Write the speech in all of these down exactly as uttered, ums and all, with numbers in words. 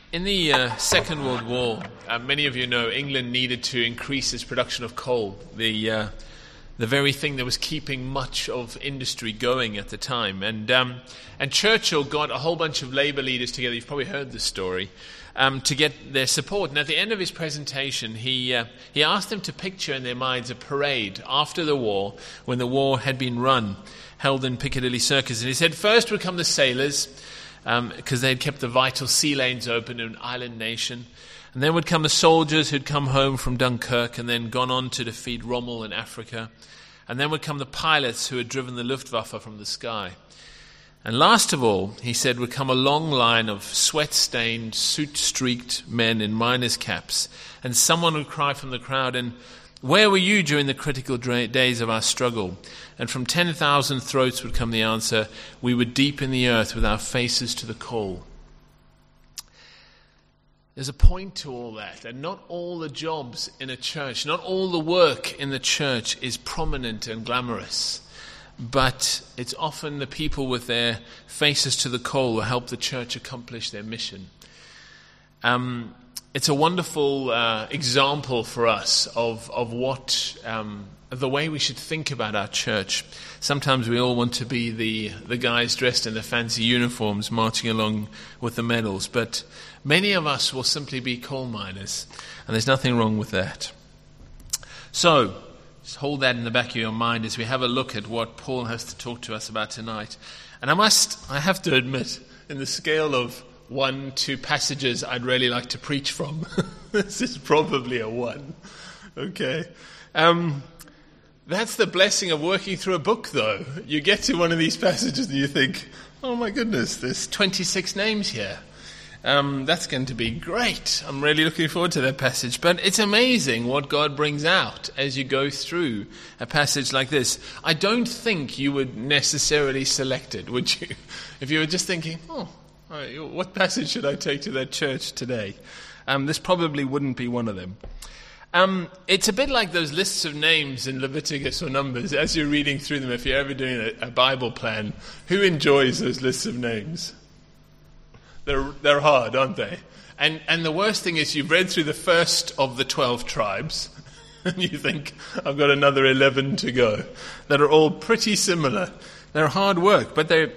In the uh, Second World War, uh, many of you know England needed to increase its production of coal, the uh, the very thing that was keeping much of industry going at the time. And um, and Churchill got a whole bunch of Labour leaders together, you've probably heard this story, um, to get their support. And at the end of his presentation, he uh, he asked them to picture in their minds a parade after the war, when the war had been run, held in Piccadilly Circus. And he said, first would come the sailors, because um, they'd kept the vital sea lanes open in an island nation. And then would come the soldiers who'd come home from Dunkirk and then gone on to defeat Rommel in Africa. And then would come the pilots who had driven the Luftwaffe from the sky. And last of all, he said, would come a long line of sweat-stained, soot-streaked men in miners' caps. And someone would cry from the crowd, and where were you during the critical days of our struggle? And from ten thousand throats would come the answer, we were deep in the earth with our faces to the coal. There's a point to all that, and not all the jobs in a church, not all the work in the church is prominent and glamorous, but it's often the people with their faces to the coal who help the church accomplish their mission. Um, it's a wonderful uh, example for us of, of what... Um, the way we should think about our church. Sometimes we all want to be the, the guys dressed in the fancy uniforms marching along with the medals, but many of us will simply be coal miners, and there's nothing wrong with that. So, just hold that in the back of your mind as we have a look at what Paul has to talk to us about tonight. And I must, I have to admit, in the scale of one, two passages I'd really like to preach from, this is probably a one. Okay. Um... That's the blessing of working through a book, though. You get to one of these passages and you think, oh my goodness, there's twenty-six names here. Um, that's going to be great. I'm really looking forward to that passage. But it's amazing what God brings out as you go through a passage like this. I don't think you would necessarily select it, would you? If you were just thinking, oh, what passage should I take to that church today? Um, this probably wouldn't be one of them. Um, it's a bit like those lists of names in Leviticus or Numbers. As you're reading through them, if you're ever doing a, a Bible plan, who enjoys those lists of names? They're they're hard, aren't they? And and the worst thing is you've read through the first of the twelve tribes, and you think, I've got another eleven to go, that are all pretty similar. They're hard work, but they're...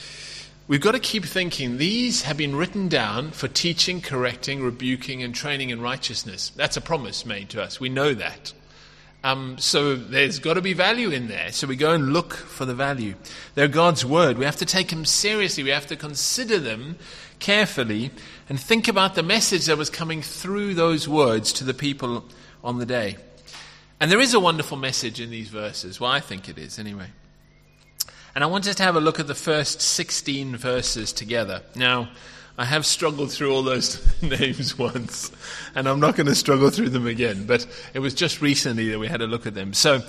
We've got to keep thinking, these have been written down for teaching, correcting, rebuking, and training in righteousness. That's a promise made to us. We know that. Um, so there's got to be value in there. So we go and look for the value. They're God's word. We have to take them seriously. We have to consider them carefully and think about the message that was coming through those words to the people on the day. And there is a wonderful message in these verses. Well, I think it is anyway. And I want us to have a look at the first sixteen verses together. Now, I have struggled through all those names once, and I'm not going to struggle through them again, but it was just recently that we had a look at them. So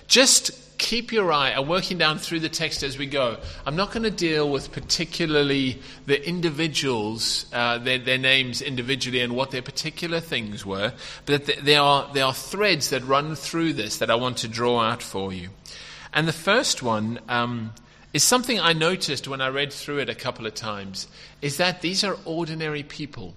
just keep your eye, I'm working down through the text as we go. I'm not going to deal with particularly the individuals, uh, their, their names individually and what their particular things were, but there are, there are threads that run through this that I want to draw out for you. And the first one um, is something I noticed when I read through it a couple of times, is that these are ordinary people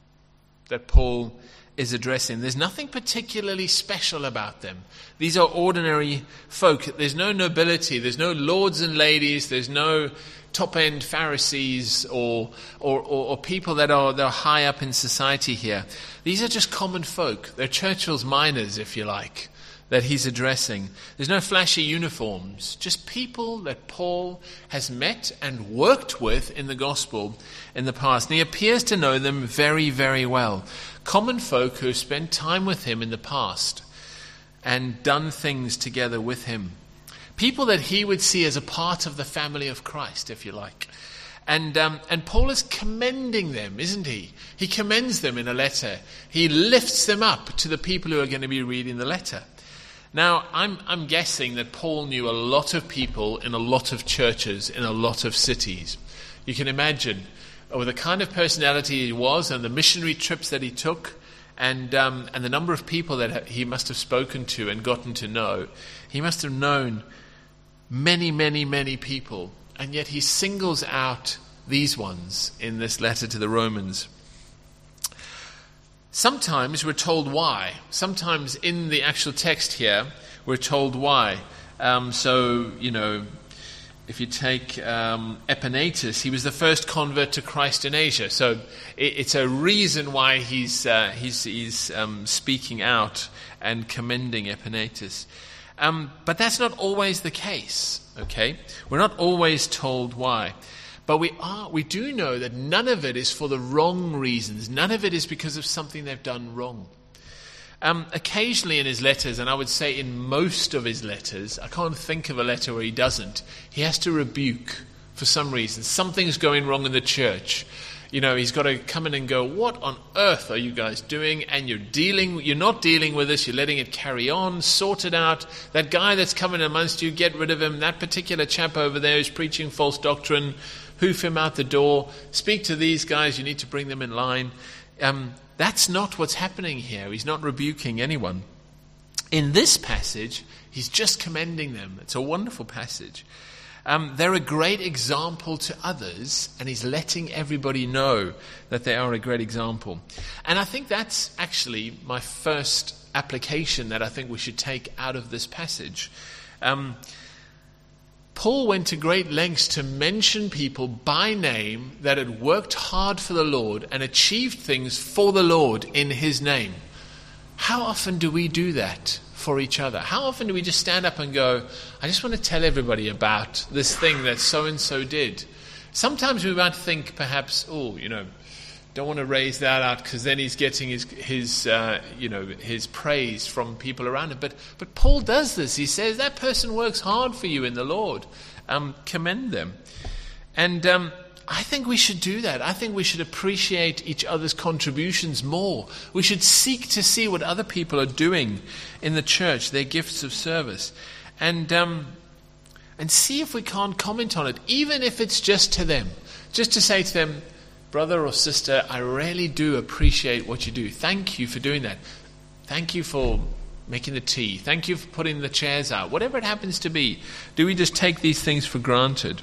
that Paul is addressing. There's nothing particularly special about them. These are ordinary folk. There's no nobility. There's no lords and ladies. There's no top-end Pharisees or or, or, or people that are, that are high up in society here. These are just common folk. They're Churchill's miners, if you like, that he's addressing. There's no flashy uniforms, just people that Paul has met and worked with in the gospel in the past. And he appears to know them very, very well. Common folk who have spent time with him in the past and done things together with him. People that he would see as a part of the family of Christ, if you like. And um, and Paul is commending them, isn't he? He commends them in a letter. He lifts them up to the people who are going to be reading the letter. Now, I'm I'm guessing that Paul knew a lot of people in a lot of churches in a lot of cities. You can imagine, with the kind of personality he was and the missionary trips that he took and um, and the number of people that he must have spoken to and gotten to know, he must have known many, many, many people. And yet he singles out these ones in this letter to the Romans. Sometimes we're told why. Sometimes in the actual text here, we're told why. Um, so, you know, if you take um, Epaenetus, he was the first convert to Christ in Asia. So it, it's a reason why he's uh, he's, he's um, speaking out and commending Epaenetus. Um, but that's not always the case, okay? We're not always told why. But we are, we do know that none of it is for the wrong reasons. None of it is because of something they've done wrong. Um, occasionally in his letters, and I would say in most of his letters, I can't think of a letter where he doesn't, he has to rebuke for some reason. Something's going wrong in the church. You know, he's got to come in and go, what on earth are you guys doing? And you're dealing, you're not dealing with this, you're letting it carry on, sort it out. That guy that's coming amongst you, get rid of him. That particular chap over there is preaching false doctrine. Hoof him out the door. Speak to these guys, you need to bring them in line. Um, That's not what's happening here. He's not rebuking anyone. In this passage, he's just commending them. It's a wonderful passage. Um, they're a great example to others, and he's letting everybody know that they are a great example. And I think that's actually my first application that I think we should take out of this passage. Um, Paul went to great lengths to mention people by name that had worked hard for the Lord and achieved things for the Lord in his name. How often do we do that for each other? How often do we just stand up and go, I just want to tell everybody about this thing that so-and-so did? Sometimes we might think perhaps, oh, you know, don't want to raise that out because then he's getting his his uh, you know his praise from people around him. But but Paul does this. He says that person works hard for you in the Lord. Um, commend them, and um, I think we should do that. I think we should appreciate each other's contributions more. We should seek to see what other people are doing in the church, their gifts of service, and um, and see if we can't comment on it, even if it's just to them, just to say to them, brother or sister, I really do appreciate what you do. Thank you for doing that. Thank you for making the tea. Thank you for putting the chairs out. Whatever it happens to be, do we just take these things for granted?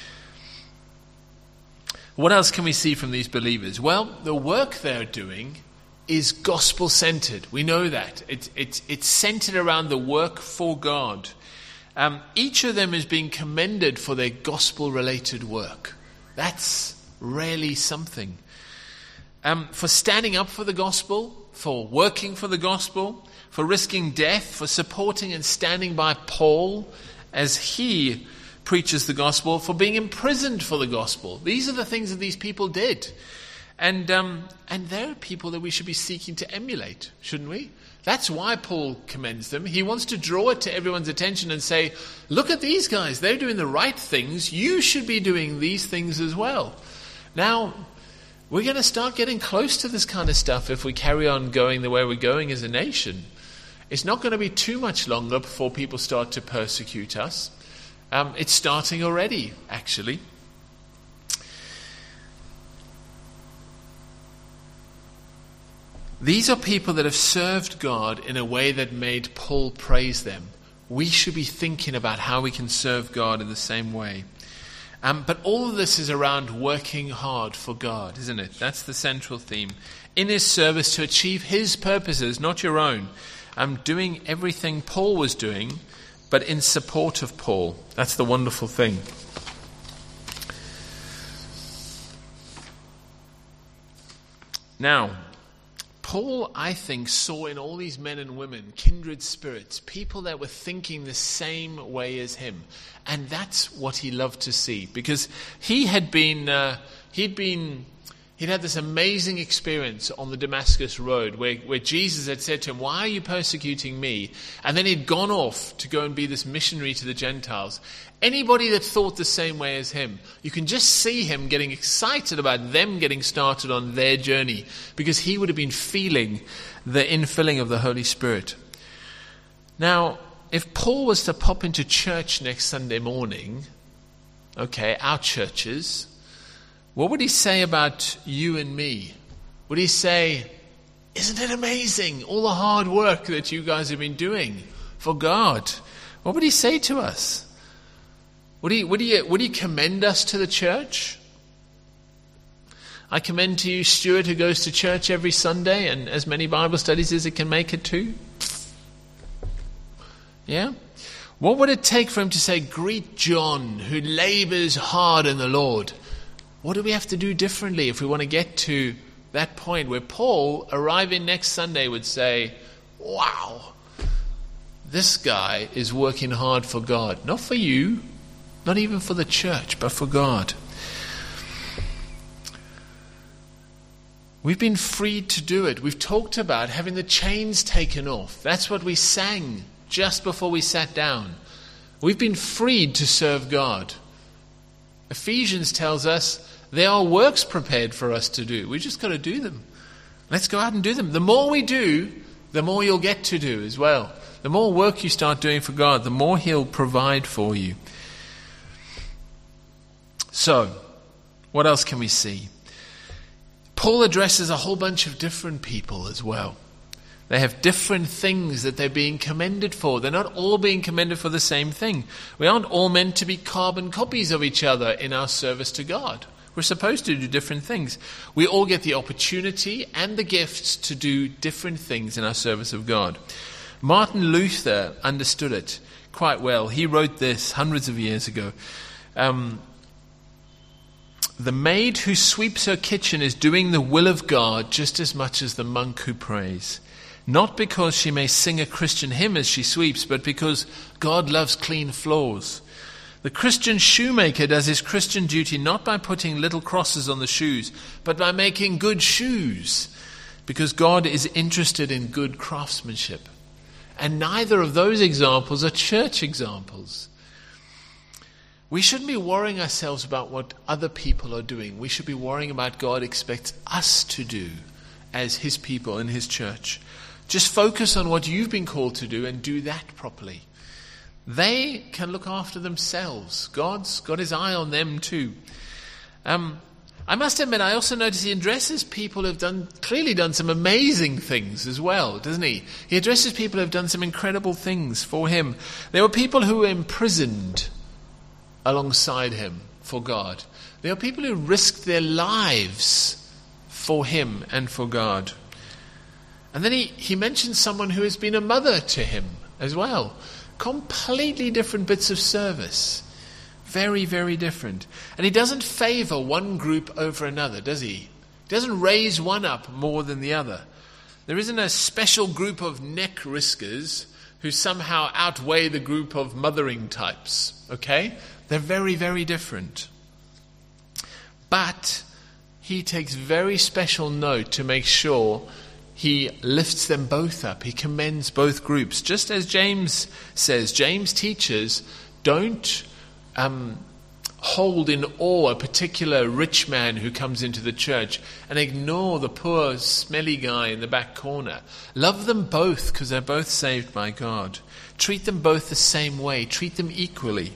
What else can we see from these believers? Well, the work they're doing is gospel-centered. We know that. It's, it's, it's centered around the work for God. Um, each of them is being commended for their gospel-related work. That's really something. Um, for standing up for the gospel, for working for the gospel, for risking death, for supporting and standing by Paul as he preaches the gospel, for being imprisoned for the gospel. These are the things that these people did. And um, and they're people that we should be seeking to emulate, shouldn't we? That's why Paul commends them. He wants to draw it to everyone's attention and say, look at these guys, they're doing the right things. You should be doing these things as well. Now, we're going to start getting close to this kind of stuff if we carry on going the way we're going as a nation. It's not going to be too much longer before people start to persecute us. Um, it's starting already, actually. These are people that have served God in a way that made Paul praise them. We should be thinking about how we can serve God in the same way. Um, but all of this is around working hard for God, isn't it? That's the central theme. In his service to achieve his purposes, not your own. I'm doing everything Paul was doing, but in support of Paul. That's the wonderful thing. Now, Paul, I think, saw in all these men and women kindred spirits, people that were thinking the same way as him. And that's what he loved to see, because he had been, uh, he'd been, he'd had this amazing experience on the Damascus Road where, where Jesus had said to him, why are you persecuting me? And then he'd gone off to go and be this missionary to the Gentiles. Anybody that thought the same way as him, you can just see him getting excited about them getting started on their journey, because he would have been feeling the infilling of the Holy Spirit. Now, if Paul was to pop into church next Sunday morning, okay, our churches, what would he say about you and me? Would he say, isn't it amazing, all the hard work that you guys have been doing for God? What would he say to us? Would he, would he, would he commend us to the church? I commend to you Stuart, who goes to church every Sunday and as many Bible studies as it can make it to. Yeah? What would it take for him to say, greet John, who labors hard in the Lord? What do we have to do differently if we want to get to that point where Paul, arriving next Sunday, would say, wow, this guy is working hard for God. Not for you, not even for the church, but for God. We've been freed to do it. We've talked about having the chains taken off. That's what we sang just before we sat down. We've been freed to serve God. Ephesians tells us there are works prepared for us to do. We've just got to do them. Let's go out and do them. The more we do, the more you'll get to do as well. The more work you start doing for God, the more He'll provide for you. So, what else can we see? Paul addresses a whole bunch of different people as well. They have different things that they're being commended for. They're not all being commended for the same thing. We aren't all meant to be carbon copies of each other in our service to God. We're supposed to do different things. We all get the opportunity and the gifts to do different things in our service of God. Martin Luther understood it quite well. He wrote this hundreds of years ago. Um, the maid who sweeps her kitchen is doing the will of God just as much as the monk who prays. Not because she may sing a Christian hymn as she sweeps, but because God loves clean floors. The Christian shoemaker does his Christian duty not by putting little crosses on the shoes, but by making good shoes, because God is interested in good craftsmanship. And neither of those examples are church examples. We shouldn't be worrying ourselves about what other people are doing. We should be worrying about what God expects us to do as His people in His church. Just focus on what you've been called to do and do that properly. They can look after themselves. God's got His eye on them too. Um, I must admit, I also notice He addresses people who have done clearly done some amazing things as well, doesn't He? He addresses people who have done some incredible things for Him. There were people who were imprisoned alongside Him for God. There are people who risked their lives for Him and for God. And then he, he mentions someone who has been a mother to Him as well. Completely different bits of service. Very, very different. And He doesn't favor one group over another, does He? He doesn't raise one up more than the other. There isn't a special group of neck riskers who somehow outweigh the group of mothering types. Okay? They're very, very different. But He takes very special note to make sure He lifts them both up. He commends both groups. Just as James says, James teaches, don't um, hold in awe a particular rich man who comes into the church and ignore the poor, smelly guy in the back corner. Love them both because they're both saved by God. Treat them both the same way. Treat them equally.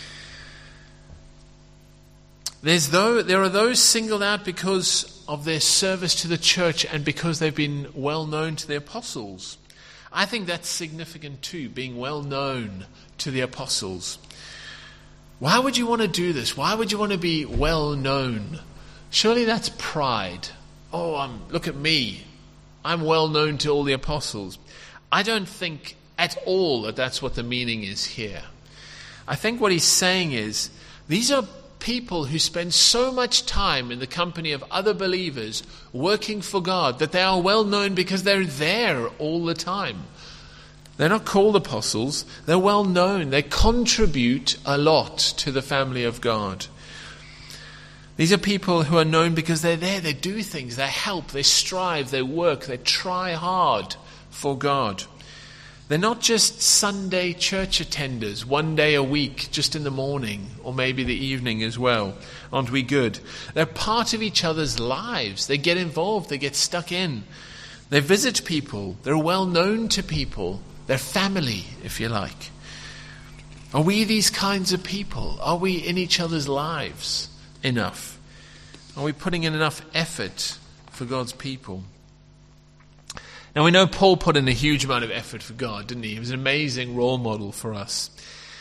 There's though, there are those singled out because of their service to the church and because they've been well known to the apostles. I think that's significant too, being well known to the apostles. Why would you want to do this? Why would you want to be well known? Surely that's pride. Oh, um, look at me. I'm well known to all the apostles. I don't think at all that that's what the meaning is here. I think what he's saying is, these are people who spend so much time in the company of other believers working for God that they are well known because they're there all the time. They're not called apostles. They're well known. They contribute a lot to the family of God. These are people who are known because they're there. They do things. They help. They strive. They work. They try hard for God. They're not just Sunday church attenders, one day a week, just in the morning, or maybe the evening as well. Aren't we good? They're part of each other's lives. They get involved. They get stuck in. They visit people. They're well known to people. They're family, if you like. Are we these kinds of people? Are we in each other's lives enough? Are we putting in enough effort for God's people? Now we know Paul put in a huge amount of effort for God, didn't he? He was an amazing role model for us.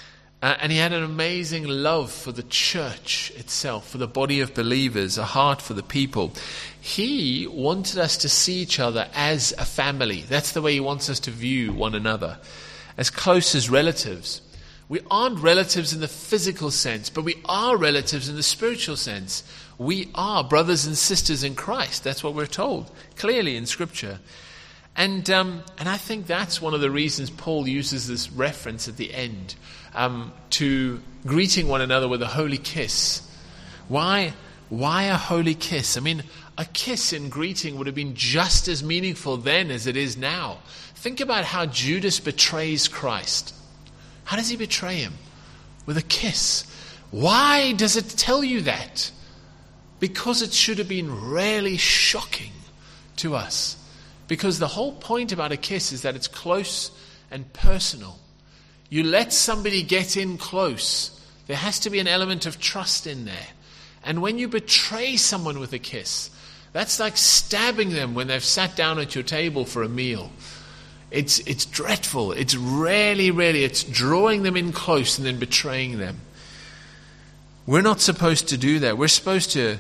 Uh, and he had an amazing love for the church itself, for the body of believers, a heart for the people. He wanted us to see each other as a family. That's the way he wants us to view one another, as close as relatives. We aren't relatives in the physical sense, but we are relatives in the spiritual sense. We are brothers and sisters in Christ. That's what we're told clearly in Scripture. And um, and I think that's one of the reasons Paul uses this reference at the end um, to greeting one another with a holy kiss. Why? Why a holy kiss? I mean, a kiss in greeting would have been just as meaningful then as it is now. Think about how Judas betrays Christ. How does he betray him? With a kiss. Why does it tell you that? Because it should have been really shocking to us. Because the whole point about a kiss is that it's close and personal. You let somebody get in close. There has to be an element of trust in there. And when you betray someone with a kiss, that's like stabbing them when they've sat down at your table for a meal. It's it's dreadful. It's really, really, it's drawing them in close and then betraying them. We're not supposed to do that. We're supposed to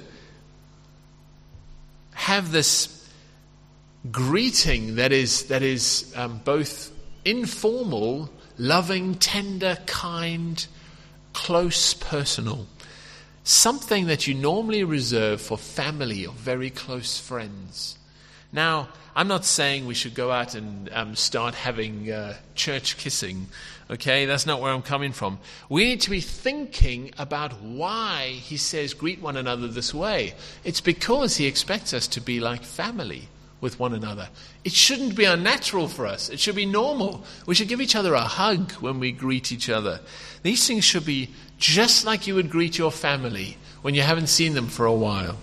have this greeting that is that is um, both informal, loving, tender, kind, close, personal. Something that you normally reserve for family or very close friends. Now, I'm not saying we should go out and um, start having uh, church kissing. Okay, that's not where I'm coming from. We need to be thinking about why he says greet one another this way. It's because he expects us to be like family with one another. It shouldn't be unnatural for us. It should be normal. We should give each other a hug when we greet each other. These things should be just like you would greet your family when you haven't seen them for a while.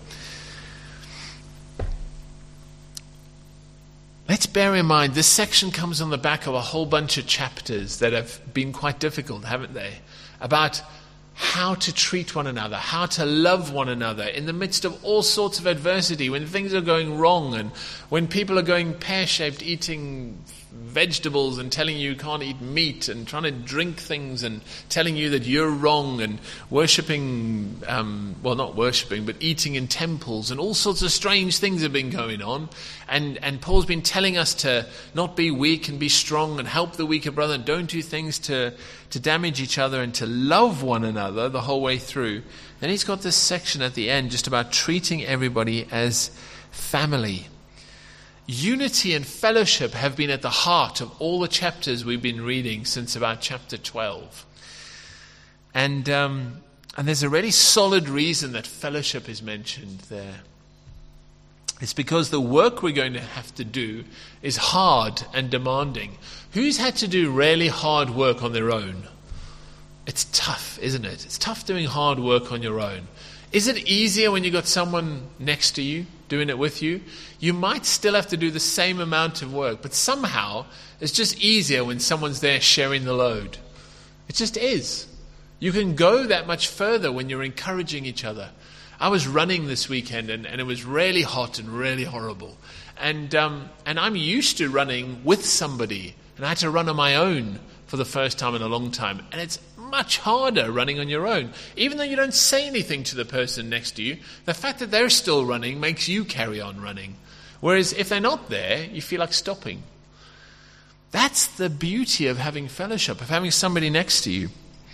Let's bear in mind, this section comes on the back of a whole bunch of chapters that have been quite difficult, haven't they? About how to treat one another, how to love one another in the midst of all sorts of adversity, when things are going wrong and when people are going pear-shaped, eating vegetables and telling you you can't eat meat and trying to drink things and telling you that you're wrong and worshipping, um, well not worshipping, but eating in temples and all sorts of strange things have been going on. And, and Paul's been telling us to not be weak and be strong and help the weaker brother and don't do things to, to damage each other and to love one another the whole way through. Then he's got this section at the end just about treating everybody as family. Unity and fellowship have been at the heart of all the chapters we've been reading since about chapter twelve. And um, and there's a really solid reason that fellowship is mentioned there. It's because the work we're going to have to do is hard and demanding. Who's had to do really hard work on their own? It's tough, isn't it? It's tough doing hard work on your own. Is it easier when you've got someone next to you doing it with you? You might still have to do the same amount of work, but somehow it's just easier when someone's there sharing the load. It just is. You can go that much further when you're encouraging each other. I was running this weekend and, and it was really hot and really horrible. And um, and I'm used to running with somebody. And I had to run on my own for the first time in a long time. And it's much harder running on your own. Even though you don't say anything to the person next to you, the fact that they're still running makes you carry on running. Whereas if they're not there, you feel like stopping. That's the beauty of having fellowship, of having somebody next to you.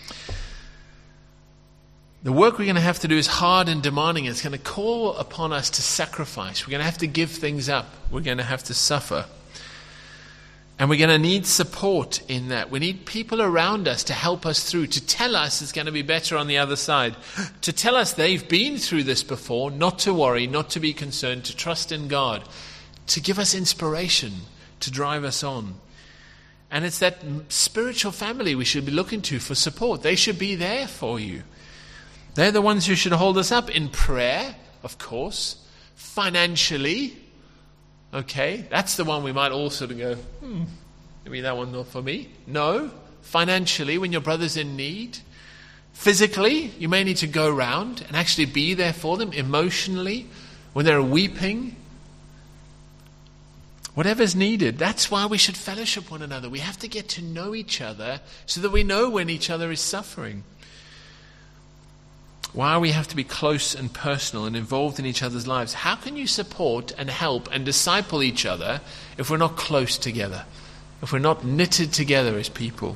The work we're going to have to do is hard and demanding. It's going to call upon us to sacrifice. We're going to have to give things up. We're going to have to suffer. And we're going to need support in that. We need people around us to help us through, to tell us it's going to be better on the other side, to tell us they've been through this before, not to worry, not to be concerned, to trust in God, to give us inspiration, to drive us on. And it's that spiritual family we should be looking to for support. They should be there for you. They're the ones who should hold us up in prayer, of course, financially. Okay, that's the one we might all sort of go, hmm, maybe that one's not for me. No, financially, when your brother's in need. Physically, you may need to go around and actually be there for them. Emotionally, when they're weeping. Whatever's needed. That's why we should fellowship one another. We have to get to know each other so that we know when each other is suffering. Why we have to be close and personal and involved in each other's lives. How can you support and help and disciple each other if we're not close together? If we're not knitted together as people?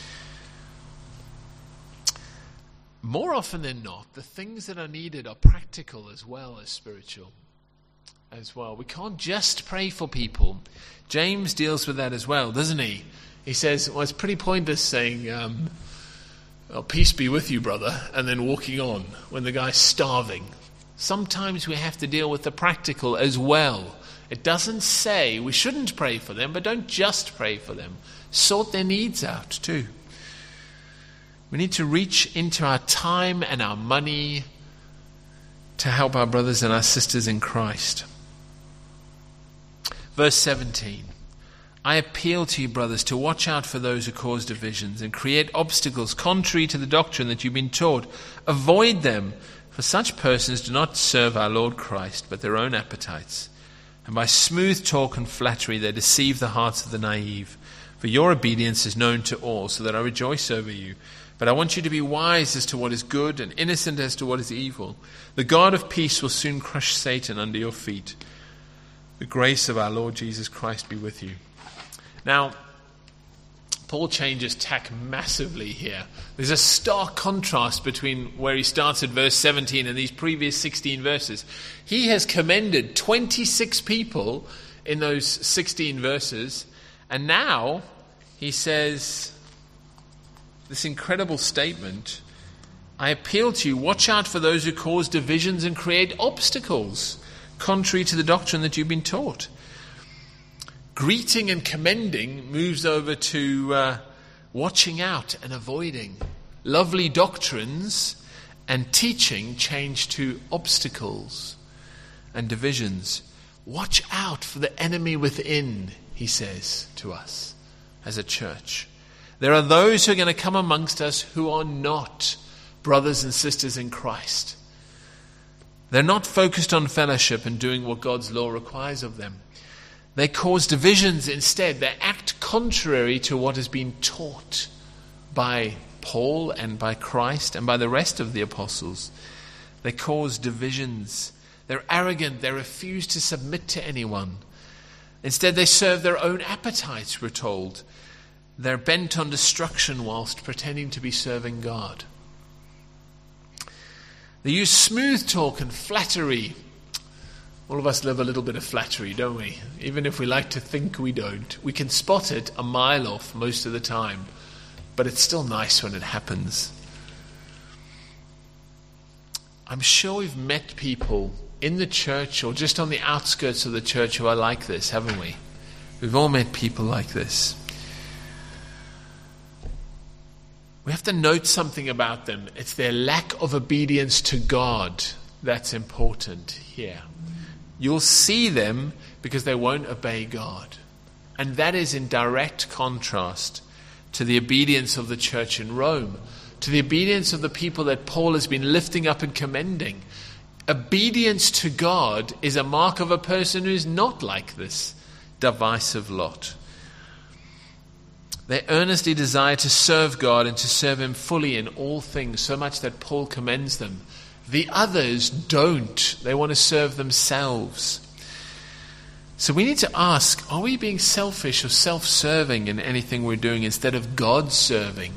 More often than not, the things that are needed are practical as well as spiritual as well. We can't just pray for people. James deals with that as well, doesn't he? He says, well, it's pretty pointless saying, um, oh, peace be with you, brother, and then walking on when the guy's starving. Sometimes we have to deal with the practical as well. It doesn't say we shouldn't pray for them, but don't just pray for them. Sort their needs out too. We need to reach into our time and our money to help our brothers and our sisters in Christ. Verse seventeen. I appeal to you, brothers, to watch out for those who cause divisions and create obstacles contrary to the doctrine that you've been taught. Avoid them, for such persons do not serve our Lord Christ, but their own appetites. And by smooth talk and flattery they deceive the hearts of the naive. For your obedience is known to all, so that I rejoice over you. But I want you to be wise as to what is good and innocent as to what is evil. The God of peace will soon crush Satan under your feet. The grace of our Lord Jesus Christ be with you. Now, Paul changes tack massively here. There's a stark contrast between where he starts at verse seventeen and these previous sixteen verses. He has commended twenty-six people in those sixteen verses, and now he says this incredible statement, I appeal to you, watch out for those who cause divisions and create obstacles, contrary to the doctrine that you've been taught. Greeting and commending moves over to uh, watching out and avoiding. Lovely doctrines and teaching change to obstacles and divisions. Watch out for the enemy within, he says to us as a church. There are those who are going to come amongst us who are not brothers and sisters in Christ. They're not focused on fellowship and doing what God's law requires of them. They cause divisions instead. They act contrary to what has been taught by Paul and by Christ and by the rest of the apostles. They cause divisions. They're arrogant. They refuse to submit to anyone. Instead, they serve their own appetites, we're told. They're bent on destruction whilst pretending to be serving God. They use smooth talk and flattery. All of us live a little bit of flattery, don't we? Even if we like to think we don't. We can spot it a mile off most of the time. But it's still nice when it happens. I'm sure we've met people in the church or just on the outskirts of the church who are like this, haven't we? We've all met people like this. We have to note something about them. It's their lack of obedience to God that's important here. You'll see them because they won't obey God. And that is in direct contrast to the obedience of the church in Rome, to the obedience of the people that Paul has been lifting up and commending. Obedience to God is a mark of a person who is not like this divisive lot. They earnestly desire to serve God and to serve Him fully in all things, so much that Paul commends them. The others don't. They want to serve themselves. So we need to ask, are we being selfish or self-serving in anything we're doing instead of God-serving?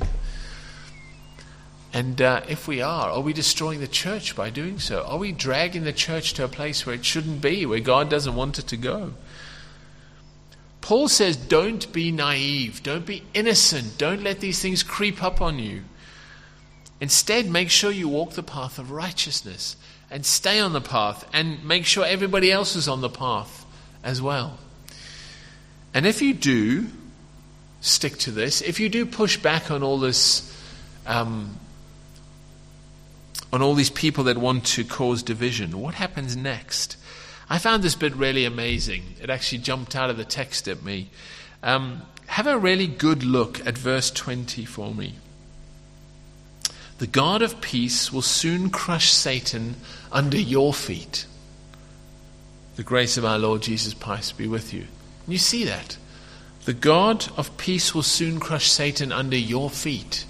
And uh, if we are, are we destroying the church by doing so? Are we dragging the church to a place where it shouldn't be, where God doesn't want it to go? Paul says, don't be naive, don't be innocent, don't let these things creep up on you. Instead, make sure you walk the path of righteousness and stay on the path and make sure everybody else is on the path as well. And if you do stick to this, if you do push back on all this, um, on all these people that want to cause division, what happens next? I found this bit really amazing. It actually jumped out of the text at me. Um, have a really good look at verse twenty for me. The God of peace will soon crush Satan under your feet. The grace of our Lord Jesus Christ be with you. You see that? The God of peace will soon crush Satan under your feet.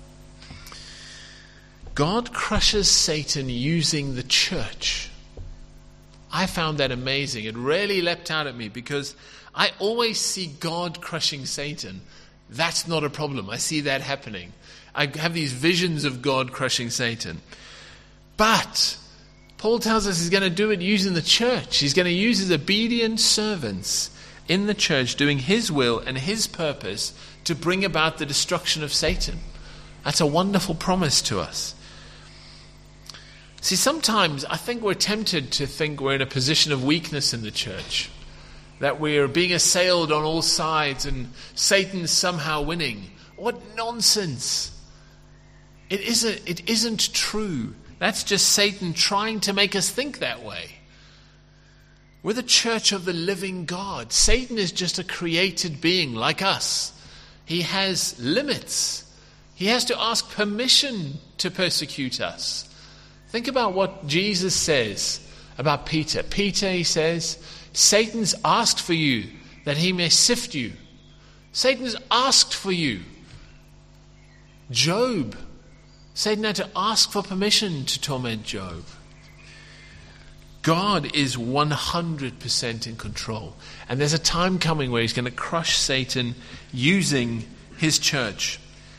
God crushes Satan using the church. I found that amazing. It really leapt out at me because I always see God crushing Satan. That's not a problem. I see that happening. I have these visions of God crushing Satan. But Paul tells us he's going to do it using the church. He's going to use his obedient servants in the church doing his will and his purpose to bring about the destruction of Satan. That's a wonderful promise to us. See, sometimes I think we're tempted to think we're in a position of weakness in the church, that we're being assailed on all sides and Satan's somehow winning. What nonsense! It isn't, it isn't true. That's just Satan trying to make us think that way. We're the church of the living God. Satan is just a created being like us. He has limits. He has to ask permission to persecute us. Think about what Jesus says about Peter. Peter, he says, Satan's asked for you that he may sift you. Satan's asked for you. Job, Satan had to ask for permission to torment Job. God is one hundred percent in control. And there's a time coming where he's going to crush Satan using his church.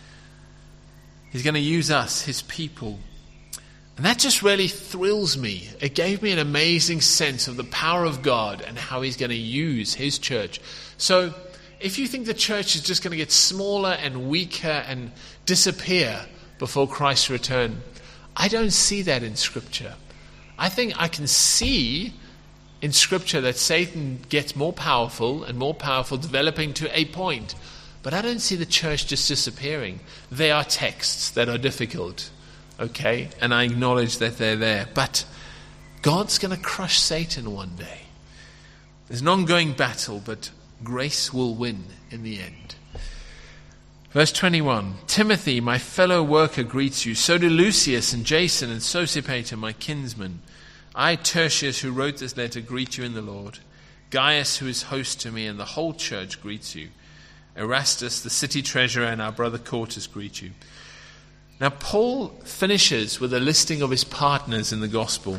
He's going to use us, his people. And that just really thrills me. It gave me an amazing sense of the power of God and how he's going to use his church. So if you think the church is just going to get smaller and weaker and disappear before Christ's return, I don't see that in Scripture. I think I can see in Scripture that Satan gets more powerful and more powerful, developing to a point. But I don't see the church just disappearing. There are texts that are difficult. Okay, and I acknowledge that they're there. But God's going to crush Satan one day. There's an ongoing battle, but grace will win in the end. Verse twenty-one, Timothy, my fellow worker, greets you. So do Lucius and Jason and Sosipater, my kinsmen. I, Tertius, who wrote this letter, greet you in the Lord. Gaius, who is host to me, and the whole church greets you. Erastus, the city treasurer, and our brother Quartus greet you. Now, Paul finishes with a listing of his partners in the gospel.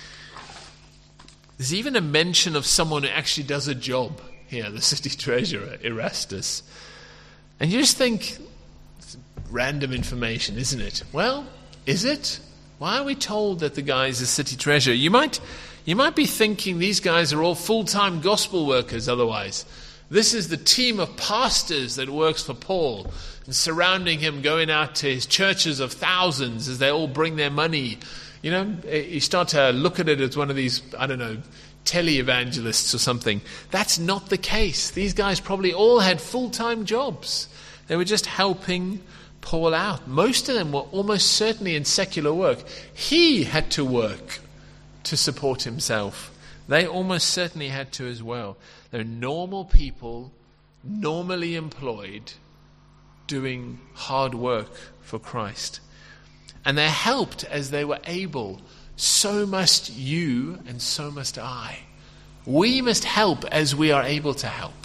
There's even a mention of someone who actually does a job here, the city treasurer, Erastus. And you just think, it's random information, isn't it? Well, is it? Why are we told that the guy is a city treasurer? You might, you might be thinking these guys are all full-time gospel workers otherwise. This is the team of pastors that works for Paul, and surrounding him, going out to his churches of thousands as they all bring their money. You know, you start to look at it as one of these, I don't know, tele-evangelists or something. That's not the case. These guys probably all had full-time jobs. They were just helping Paul out. Most of them were almost certainly in secular work. He had to work to support himself. They almost certainly had to as well. They're normal people, normally employed, doing hard work for Christ. And they're helped as they were able. So must you and so must I. We must help as we are able to help.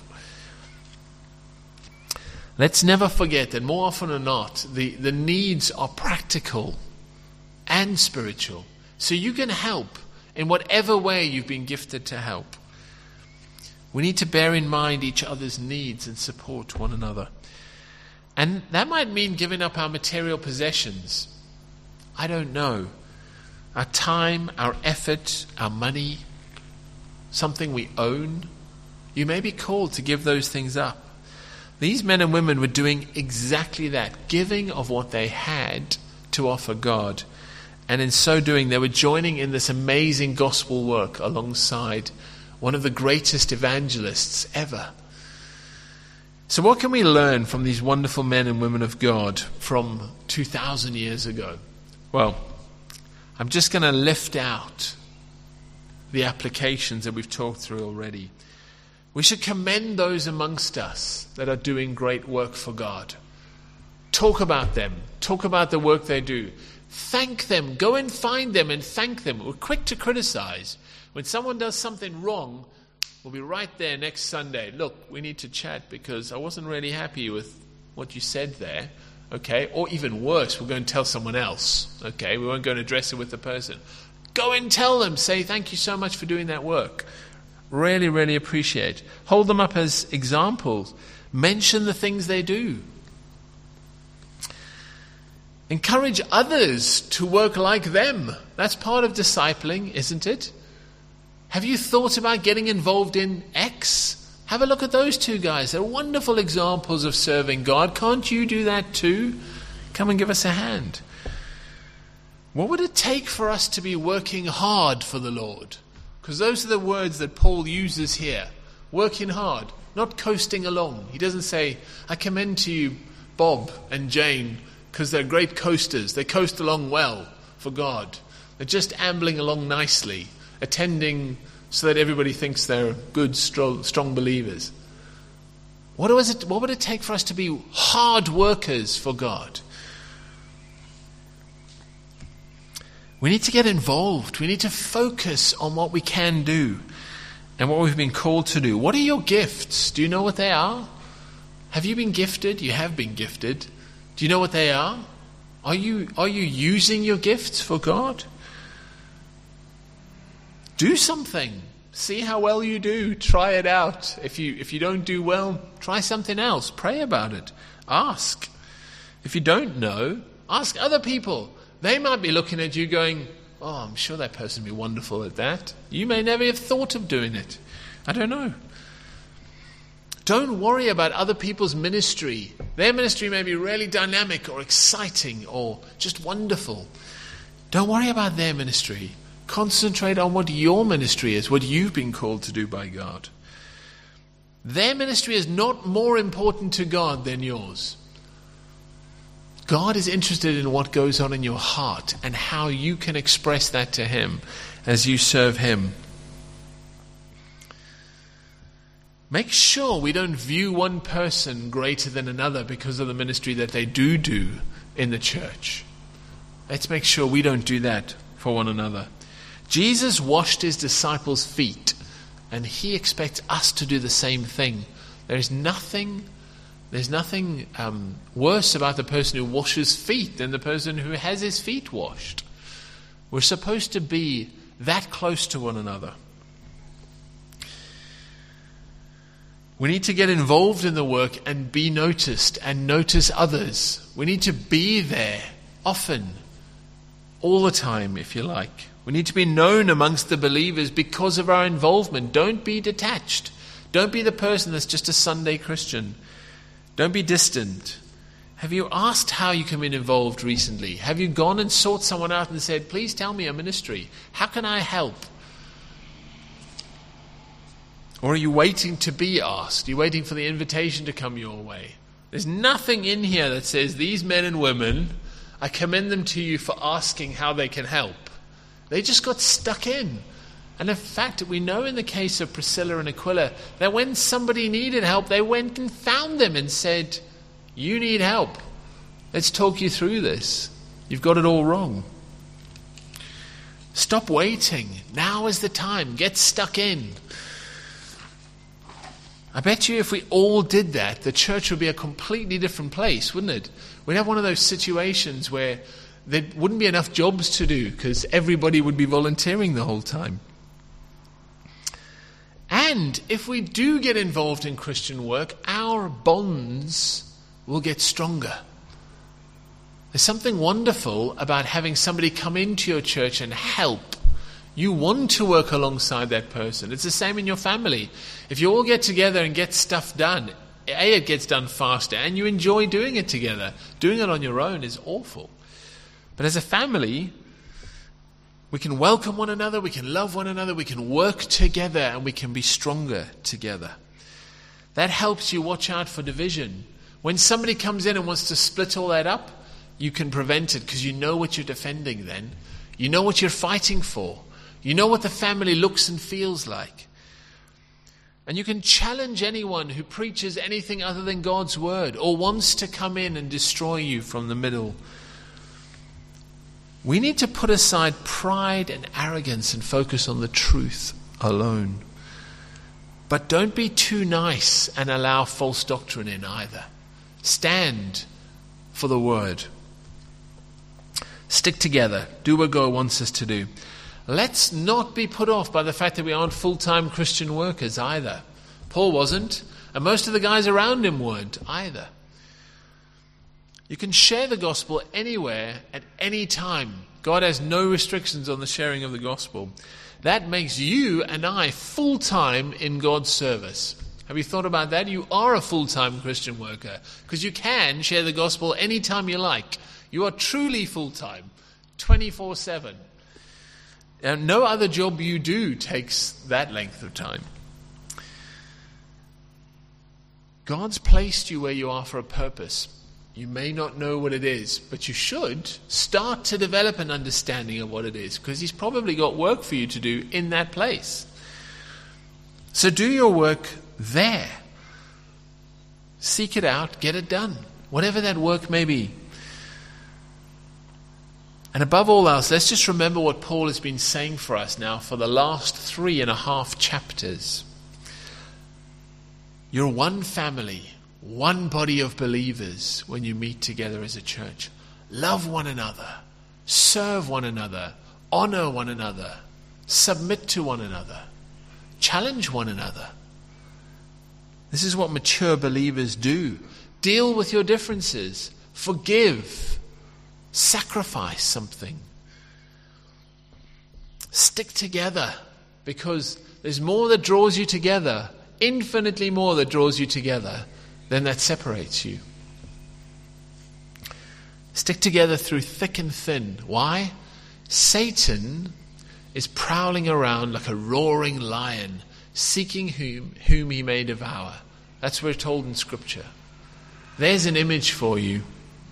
Let's never forget that more often than not, the, the needs are practical and spiritual. So you can help in whatever way you've been gifted to help. We need to bear in mind each other's needs and support one another. And that might mean giving up our material possessions. I don't know. Our time, our effort, our money, something we own. You may be called to give those things up. These men and women were doing exactly that, giving of what they had to offer God. And in so doing, they were joining in this amazing gospel work alongside one of the greatest evangelists ever. So what can we learn from these wonderful men and women of God from two thousand years ago? Well, I'm just going to lift out the applications that we've talked through already. We should commend those amongst us that are doing great work for God. Talk about them. Talk about the work they do. Thank them. Go and find them and thank them. We're quick to criticize. When someone does something wrong, We'll be right there next Sunday. Look, we need to chat because I wasn't really happy with what you said there. Okay, or even worse, we're going to tell someone else. Okay, we won't go and address it with the person. Go and tell them. Say thank you so much for doing that work. Really, really appreciate. Hold them up as examples. Mention the things they do. Encourage others to work like them. That's part of discipling, isn't it? Have you thought about getting involved in X? Have a look at those two guys. They're wonderful examples of serving God. Can't you do that too? Come and give us a hand. What would it take for us to be working hard for the Lord? Because those are the words that Paul uses here. Working hard, not coasting along. He doesn't say, I commend to you Bob and Jane because they're great coasters. They coast along well for God. They're just ambling along nicely, attending so that everybody thinks they're good, strong, strong believers. What was it? What would it take for us to be hard workers for God? We need to get involved. We need to focus on what we can do and what we've been called to do. What are your gifts? Do you know what they are? Have you been gifted? You have been gifted. Do you know what they are? Are you, are you using your gifts for God? Do something. See how well you do. Try it out. If you if you don't do well, try something else. Pray about it. Ask. If you don't know, ask other people. They might be looking at you going, oh, I'm sure that person will be wonderful at that. You may never have thought of doing it. I don't know. Don't worry about other people's ministry. Their ministry may be really dynamic or exciting or just wonderful. Don't worry about their ministry. Concentrate on what your ministry is, what you've been called to do by God. Their ministry is not more important to God than yours. God is interested in what goes on in your heart and how you can express that to Him as you serve Him. Make sure we don't view one person greater than another because of the ministry that they do do in the church. Let's make sure we don't do that for one another. Jesus washed His disciples' feet, and He expects us to do the same thing. There's nothing, there's nothing um, worse about the person who washes feet than the person who has his feet washed. We're supposed to be that close to one another. We need to get involved in the work and be noticed and notice others. We need to be there often, all the time, if you like. We need to be known amongst the believers because of our involvement. Don't be detached. Don't be the person that's just a Sunday Christian. Don't be distant. Have you asked how you can be involved recently? Have you gone and sought someone out and said, please tell me a ministry. How can I help? Or are you waiting to be asked? Are you waiting for the invitation to come your way? There's nothing in here that says, these men and women, I commend them to you for asking how they can help. They just got stuck in. And in fact, we know in the case of Priscilla and Aquila that when somebody needed help, they went and found them and said, you need help. Let's talk you through this. You've got it all wrong. Stop waiting. Now is the time. Get stuck in. I bet you if we all did that, the church would be a completely different place, wouldn't it? We'd have one of those situations where there wouldn't be enough jobs to do because everybody would be volunteering the whole time. And if we do get involved in Christian work, our bonds will get stronger. There's something wonderful about having somebody come into your church and help. You want to work alongside that person. It's the same in your family. If you all get together and get stuff done, A, it gets done faster and you enjoy doing it together. Doing it on your own is awful. But as a family, we can welcome one another, we can love one another, we can work together, and we can be stronger together. That helps you watch out for division. When somebody comes in and wants to split all that up, you can prevent it because you know what you're defending then. You know what you're fighting for. You know what the family looks and feels like. And you can challenge anyone who preaches anything other than God's word or wants to come in and destroy you from the middle. We need to put aside pride and arrogance and focus on the truth alone. But don't be too nice and allow false doctrine in either. Stand for the word. Stick together. Do what God wants us to do. Let's not be put off by the fact that we aren't full-time Christian workers either. Paul wasn't, and most of the guys around him weren't either. You can share the gospel anywhere at any time. God has no restrictions on the sharing of the gospel. That makes you and I full-time in God's service. Have you thought about that? You are a full-time Christian worker because you can share the gospel anytime you like. You are truly full-time, twenty-four seven. And no other job you do takes that length of time. God's placed you where you are for a purpose. You may not know what it is, but you should start to develop an understanding of what it is, because He's probably got work for you to do in that place. So do your work there. Seek it out, get it done, whatever that work may be. And above all else, let's just remember what Paul has been saying for us now for the last three and a half chapters. You're one family, one body of believers when you meet together as a church. Love one another, serve one another, honor one another, submit to one another, challenge one another. This is what mature believers do. Deal with your differences, forgive, sacrifice something. Stick together, because there's more that draws you together, infinitely more that draws you together than that separates you. Stick together through thick and thin. Why? Satan is prowling around like a roaring lion, seeking whom, whom he may devour. That's what we're told in Scripture. There's an image for you.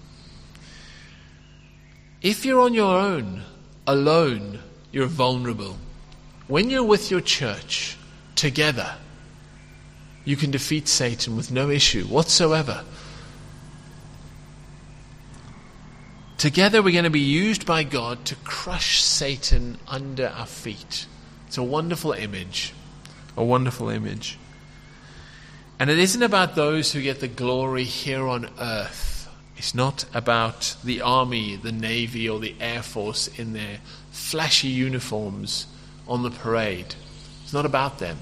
If you're on your own, alone, you're vulnerable. When you're with your church, together, you can defeat Satan with no issue whatsoever. Together we're going to be used by God to crush Satan under our feet. It's a wonderful image. A wonderful image. And it isn't about those who get the glory here on earth. It's not about the army, the navy, or the air force in their flashy uniforms on the parade. It's not about them.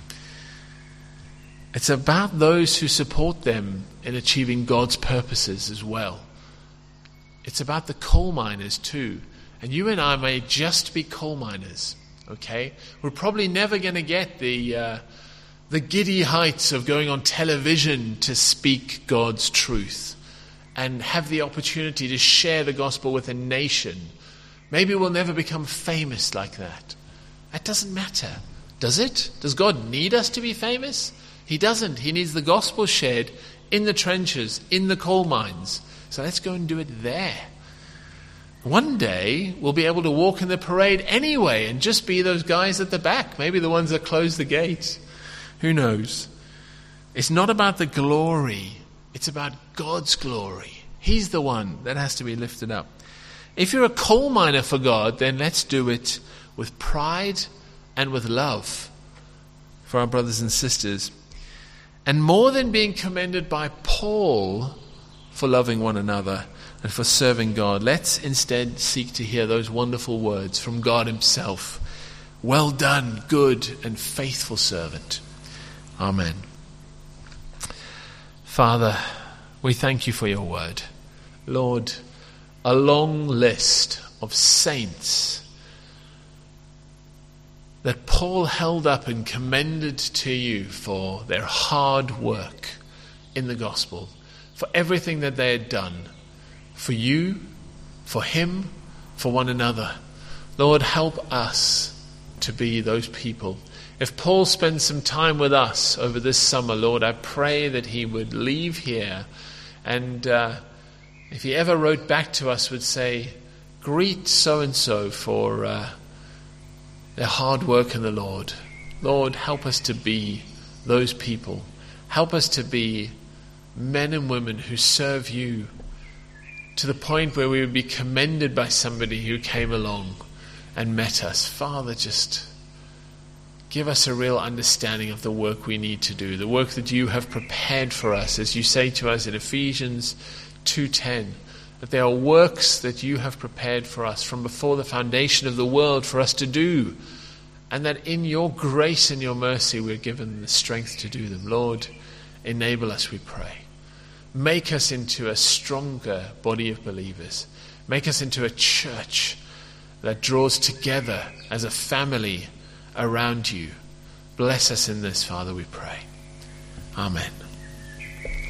It's about those who support them in achieving God's purposes as well. It's about the coal miners too. And you and I may just be coal miners, okay? We're probably never going to get the uh, the giddy heights of going on television to speak God's truth and have the opportunity to share the gospel with a nation. Maybe we'll never become famous like that. That doesn't matter, does it? Does God need us to be famous? He doesn't. He needs the gospel shared in the trenches, in the coal mines. So let's go and do it there. One day, we'll be able to walk in the parade anyway and just be those guys at the back. Maybe the ones that close the gates. Who knows? It's not about the glory. It's about God's glory. He's the one that has to be lifted up. If you're a coal miner for God, then let's do it with pride and with love for our brothers and sisters. And more than being commended by Paul for loving one another and for serving God, let's instead seek to hear those wonderful words from God Himself. Well done, good and faithful servant. Amen. Father, we thank You for Your word. Lord, a long list of saints that Paul held up and commended to You for their hard work in the gospel, for everything that they had done, for You, for Him, for one another. Lord, help us to be those people. If Paul spends some time with us over this summer, Lord, I pray that he would leave here and uh, if he ever wrote back to us, would say, greet so-and-so for uh, their hard work in the Lord. Lord, help us to be those people. Help us to be men and women who serve You to the point where we would be commended by somebody who came along and met us. Father, just give us a real understanding of the work we need to do, the work that you have prepared for us, as you say to us in Ephesians two ten, that there are works that you have prepared for us from before the foundation of the world for us to do, and that in your grace and your mercy we're given the strength to do them. Lord, enable us, we pray. Make us into a stronger body of believers. Make us into a church that draws together as a family around you. Bless us in this, Father, we pray. Amen.